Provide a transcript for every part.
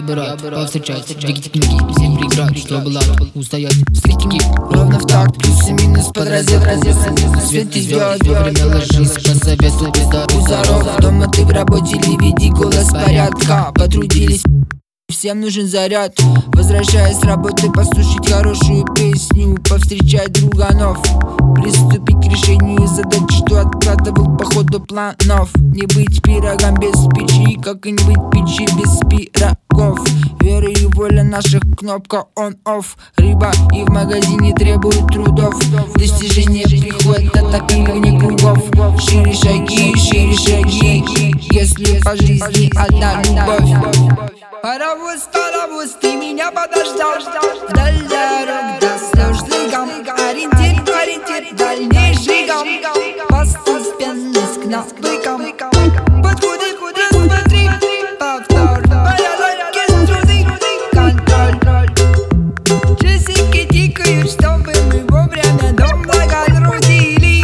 бы рад повстречать дикие книги, всем преград, чтобы лад устоять стритки. Ровно в такт, плюс и минус под розетку. Свет и звезд, вовремя ложись по совету. Будь здоров, дома ты в работе или веди голос порядка. Потрудились, всем нужен заряд. Возвращаясь с работы, послушать хорошую песню, повстречать друганов, приступить к решению задач, что откладывал по ходу планов. Не быть пирогом без печи, как и не быть печи без пирогов. Вера и воля наших, кнопка on-off. Рыба и в магазине требует трудов. Достижение приходит от таких вне кругов. Шире шаги, если по жизни одна любовь. Паровоз, паровоз, ты меня подождал. Вдаль дорог даст дождligam. Ориентир, ориентир, дальнейший гам. Постепенность к навыкам. Подходит, смотри, повтор. Порядок из труды, контроль. Часики тикают, чтобы мы вовремя дом благотрудили.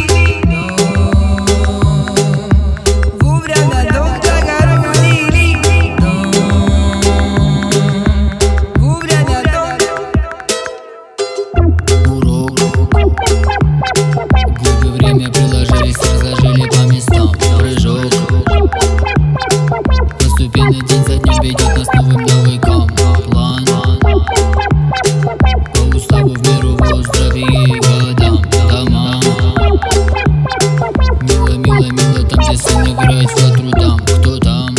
Вовремя дом благотрудили. Глубы время приложились, разложили по местам. Прыжок. Постепенно день за днем ведет нас новым навыкам. План по уставу в меру во здравии и годам. Дома. Мило, мило, мило, там где сын играет по трудам. Кто там?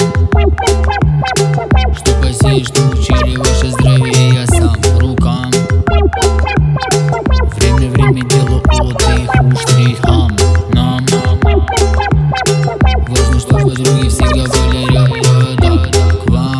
Что посеешь, что учили ваше здравие, я сам. Рукам. Время делу отдых, штрихам. Нам важно, что подруги всегда были рядом к вам,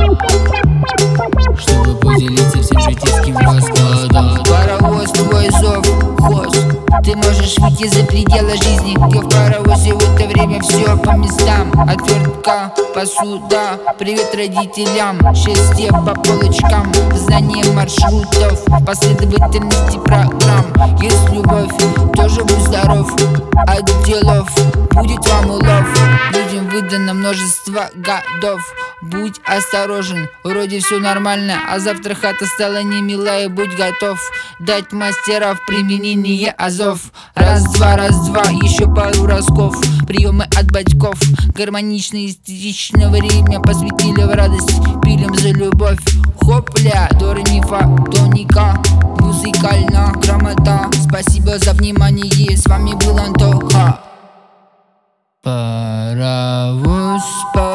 чтобы поделиться всем житейским раскладом. Паровоз, твой зов, хоз. Ты можешь выйти за пределы жизни. Ты в паровозе в это время все по местам. Отвертка, посуда, привет родителям. Счастье по полочкам, знание маршрутов, последовательности программ. Есть любовь, тоже будь здоров. От делов будет вам улов. Людям выдано множество годов. Будь осторожен, вроде все нормально, а завтра хата стала немилая. Будь готов дать мастера в применении азов. Раз-два, еще пару разков. Приемы от батьков, гармонично, эстетично. Время посвятили в радость, пилим за любовь. Хопля, до ре ми фа, тоника, музыкальная грамота. Спасибо за внимание, с вами был Антоха. Паровоз.